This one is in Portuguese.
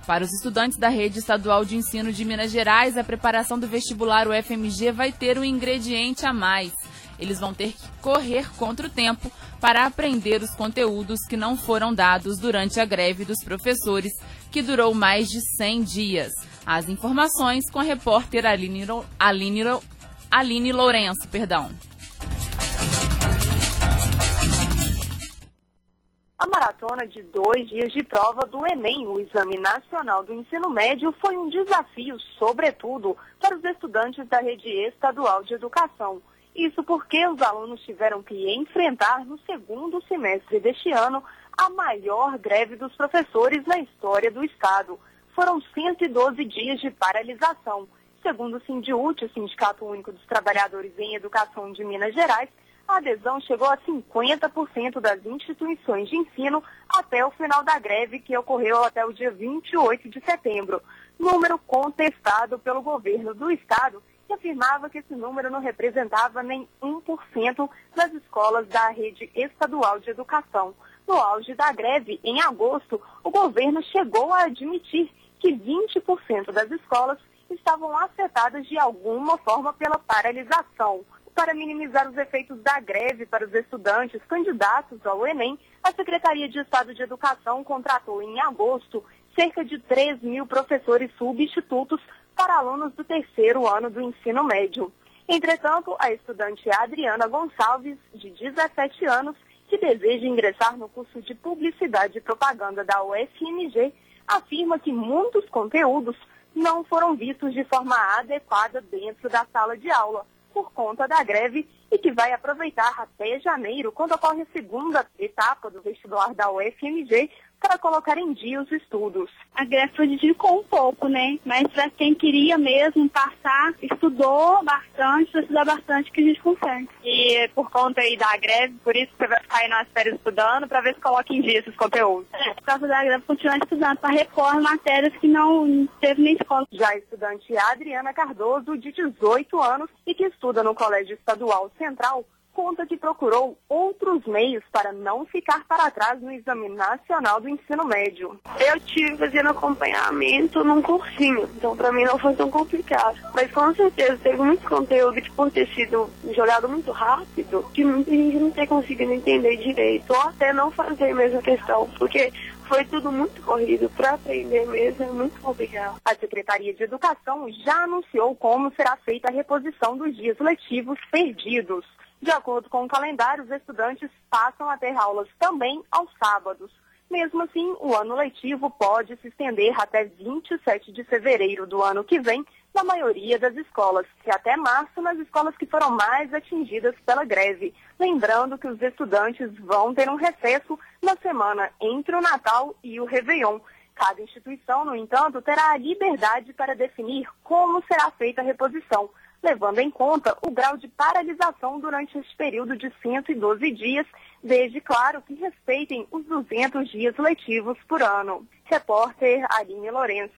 Para os estudantes da Rede Estadual de Ensino de Minas Gerais, a preparação do vestibular UFMG vai ter um ingrediente a mais. Eles vão ter que correr contra o tempo para aprender os conteúdos que não foram dados durante a greve dos professores, que durou mais de 100 dias. As informações com a repórter Aline Lourenço. A maratona de 2 dias de prova do Enem, o Exame Nacional do Ensino Médio, foi um desafio, sobretudo, para os estudantes da Rede Estadual de Educação. Isso porque os alunos tiveram que enfrentar, no segundo semestre deste ano, a maior greve dos professores na história do Estado. Foram 112 dias de paralisação. Segundo o Sindiúti, o Sindicato Único dos Trabalhadores em Educação de Minas Gerais, a adesão chegou a 50% das instituições de ensino até o final da greve, que ocorreu até o dia 28 de setembro. Número contestado pelo governo do Estado, que afirmava que esse número não representava nem 1% das escolas da Rede Estadual de Educação. No auge da greve, em agosto, o governo chegou a admitir que 20% das escolas estavam afetadas de alguma forma pela paralisação. Para minimizar os efeitos da greve para os estudantes candidatos ao Enem, a Secretaria de Estado de Educação contratou em agosto cerca de 3 mil professores substitutos para alunos do terceiro ano do ensino médio. Entretanto, a estudante Adriana Gonçalves, de 17 anos, que deseja ingressar no curso de Publicidade e Propaganda da UFMG, afirma que muitos conteúdos não foram vistos de forma adequada dentro da sala de aula, por conta da greve, e que vai aproveitar até janeiro, quando ocorre a segunda etapa do vestibular da UFMG, para colocar em dia os estudos. A greve prejudicou um pouco, né? Mas para quem queria mesmo passar, estudou bastante, vai estudar bastante que a gente consegue. E por conta aí da greve, por isso você vai ficar aí nas férias estudando, para ver se coloca em dia esses conteúdos. Por causa da greve, continuar estudando para repor matérias que não teve na escola. Já a estudante Adriana Cardoso, de 18 anos, e que estuda no Colégio Estadual Central, conta que procurou outros meios para não ficar para trás no Exame Nacional do Ensino Médio. Eu tive fazendo acompanhamento num cursinho, então para mim não foi tão complicado. Mas com certeza teve muito conteúdo que, por ter sido jogado muito rápido, que muita gente não tem conseguido entender direito, ou até não fazer mesmo a questão, porque foi tudo muito corrido. Para aprender mesmo é muito complicado. A Secretaria de Educação já anunciou como será feita a reposição dos dias letivos perdidos. De acordo com o calendário, os estudantes passam a ter aulas também aos sábados. Mesmo assim, o ano letivo pode se estender até 27 de fevereiro do ano que vem, na maioria das escolas, e até março nas escolas que foram mais atingidas pela greve. Lembrando que os estudantes vão ter um recesso na semana entre o Natal e o Réveillon. Cada instituição, no entanto, terá a liberdade para definir como será feita a reposição, levando em conta o grau de paralisação durante este período de 112 dias, desde, claro, que respeitem os 200 dias letivos por ano. Repórter Aline Lourenço.